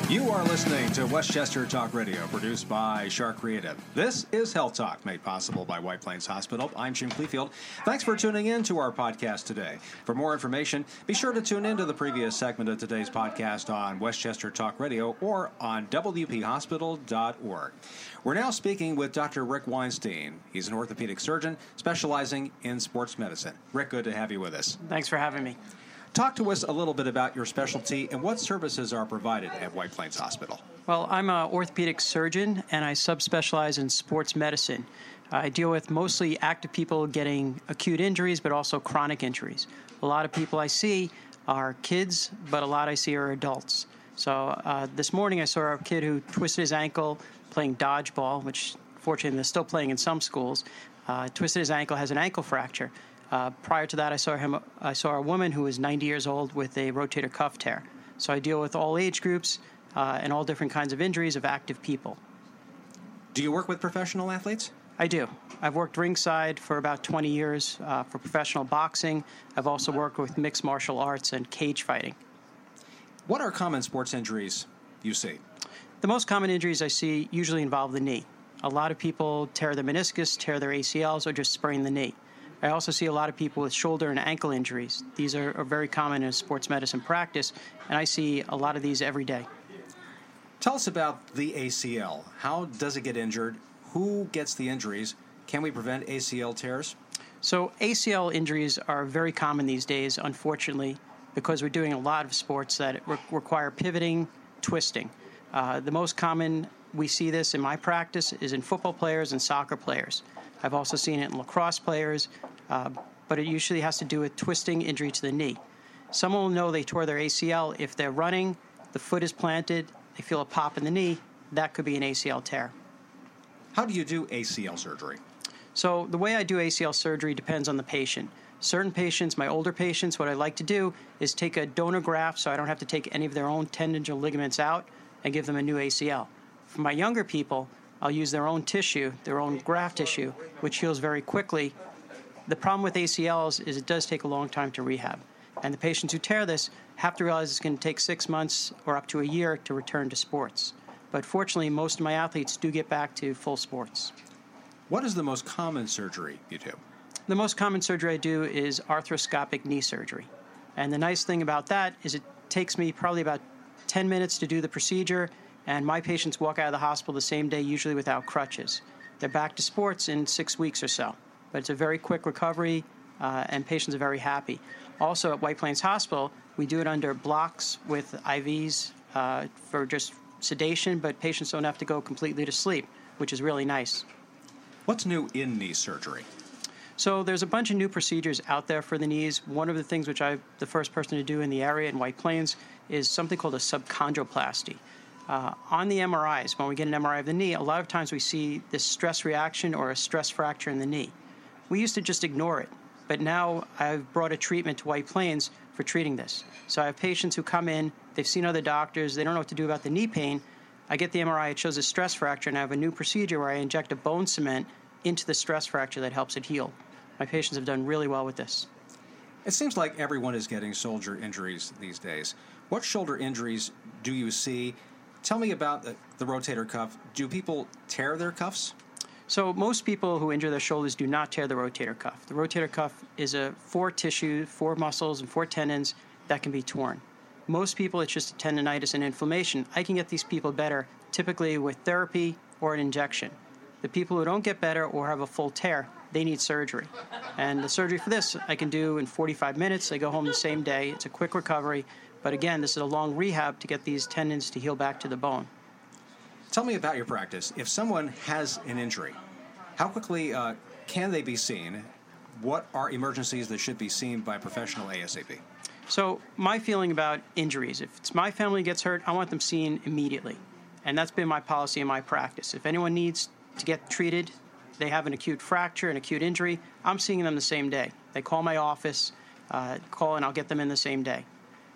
You are listening to Westchester Talk Radio, produced by Shark Creative. This is Health Talk, made possible by White Plains Hospital. I'm Jim Clefield. Thanks for tuning in to our podcast today. For more information, be sure to tune in to the previous segment of today's podcast on Westchester Talk Radio or on WPHospital.org. We're now speaking with Dr. Rick Weinstein. He's an orthopedic surgeon specializing in sports medicine. Rick, good to have you with us. Thanks for having me. Talk to us a little bit about your specialty and what services are provided at White Plains Hospital. Well, I'm an orthopedic surgeon, and I subspecialize in sports medicine. I deal with mostly active people getting acute injuries, but also chronic injuries. A lot of people I see are kids, but a lot I see are adults. So this morning I saw a kid who twisted his ankle playing dodgeball, which fortunately they're still playing in some schools. Twisted his ankle, has an ankle fracture. Prior to that, I saw a woman who was 90 years old with a rotator cuff tear. So I deal with all age groups and all different kinds of injuries of active people. Do you work with professional athletes? I do. I've worked ringside for about 20 years for professional boxing. I've also worked with mixed martial arts and cage fighting. What are common sports injuries you see? The most common injuries I see usually involve the knee. A lot of people tear their meniscus, tear their ACLs, or just sprain the knee. I also see a lot of people with shoulder and ankle injuries. These are very common in sports medicine practice, and I see a lot of these every day. Tell us about the ACL. How does it get injured? Who gets the injuries? Can we prevent ACL tears? So ACL injuries are very common these days, unfortunately, because we're doing a lot of sports that require pivoting, twisting. The most common we see this in my practice is in football players and soccer players. I've also seen it in lacrosse players, but it usually has to do with twisting injury to the knee. Someone will know they tore their ACL if they're running, the foot is planted, they feel a pop in the knee. That could be an ACL tear. How do you do ACL surgery? So the way I do ACL surgery depends on the patient. Certain patients, my older patients, what I like to do is take a donor graft so I don't have to take any of their own tendons or ligaments out and give them a new ACL. For my younger people, I'll use their own tissue, their own graft tissue, which heals very quickly. The problem with ACLs is it does take a long time to rehab. And the patients who tear this have to realize it's going to take 6 months or up to a year to return to sports. But fortunately, most of my athletes do get back to full sports. What is the most common surgery you do? The most common surgery I do is arthroscopic knee surgery. And the nice thing about that is it takes me probably about 10 minutes to do the procedure, and my patients walk out of the hospital the same day, usually without crutches. They're back to sports in 6 weeks or so. But it's a very quick recovery, and patients are very happy. Also, at White Plains Hospital, we do it under blocks with IVs for just sedation, but patients don't have to go completely to sleep, which is really nice. What's new in knee surgery? So there's a bunch of new procedures out there for the knees. One of the things which I'm the first person to do in the area in White Plains is something called a subchondroplasty. On the MRIs, when we get an MRI of the knee, a lot of times we see this stress reaction or a stress fracture in the knee. We used to just ignore it, but now I've brought a treatment to White Plains for treating this. So I have patients who come in, they've seen other doctors, they don't know what to do about the knee pain. I get the MRI, it shows a stress fracture, and I have a new procedure where I inject a bone cement into the stress fracture that helps it heal. My patients have done really well with this. It seems like everyone is getting shoulder injuries these days. What shoulder injuries do you see? Tell me about the rotator cuff. Do people tear their cuffs? So most people who injure their shoulders do not tear the rotator cuff. The rotator cuff is a 4 tissue, 4 muscles, and 4 tendons that can be torn. Most people, it's just a tendonitis and inflammation. I can get these people better, typically with therapy or an injection. The people who don't get better or have a full tear, they need surgery. And the surgery for this I can do in 45 minutes. They go home the same day. It's a quick recovery. But again, this is a long rehab to get these tendons to heal back to the bone. Tell me about your practice. If someone has an injury, how quickly can they be seen? What are emergencies that should be seen by a professional ASAP? So my feeling about injuries, if it's my family gets hurt, I want them seen immediately. And that's been my policy in my practice. If anyone needs to get treated, they have an acute fracture, an acute injury, I'm seeing them the same day. They call my office, and I'll get them in the same day.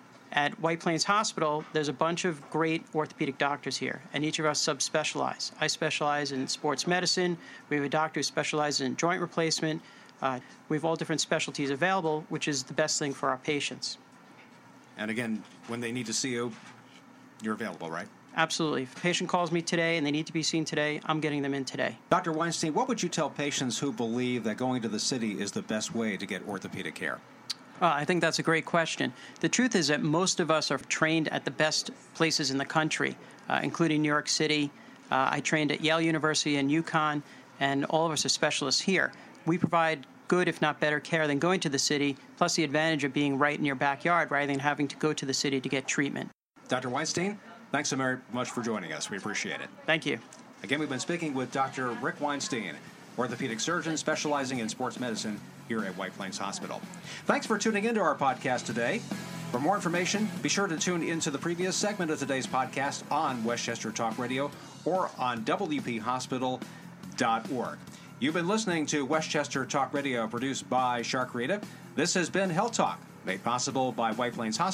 At White Plains Hospital, there's a bunch of great orthopedic doctors here, and each of us subspecialize. I specialize in sports medicine. We have a doctor who specializes in joint replacement. We have all different specialties available, which is the best thing for our patients. And again, when they need to see you, You're available, right? Absolutely. If a patient calls me today and they need to be seen today, I'm getting them in today. Dr. Weinstein, what would you tell patients who believe that going to the city is the best way to get orthopedic care? I think that's a great question. The truth is that most of us are trained at the best places in the country, including New York City. I trained at Yale University and UConn, and all of us are specialists here. We provide good, if not better, care than going to the city, plus the advantage of being right in your backyard rather than having to go to the city to get treatment. Dr. Weinstein, thanks so very much for joining us. We appreciate it. Thank you. Again, we've been speaking with Dr. Rick Weinstein, orthopedic surgeon specializing in sports medicine here at White Plains Hospital. Thanks for tuning into our podcast today. For more information, be sure to tune into the previous segment of today's podcast on Westchester Talk Radio or on WPHospital.org. You've been listening to Westchester Talk Radio, produced by Shark Creative. This has been Health Talk, made possible by White Plains Hospital.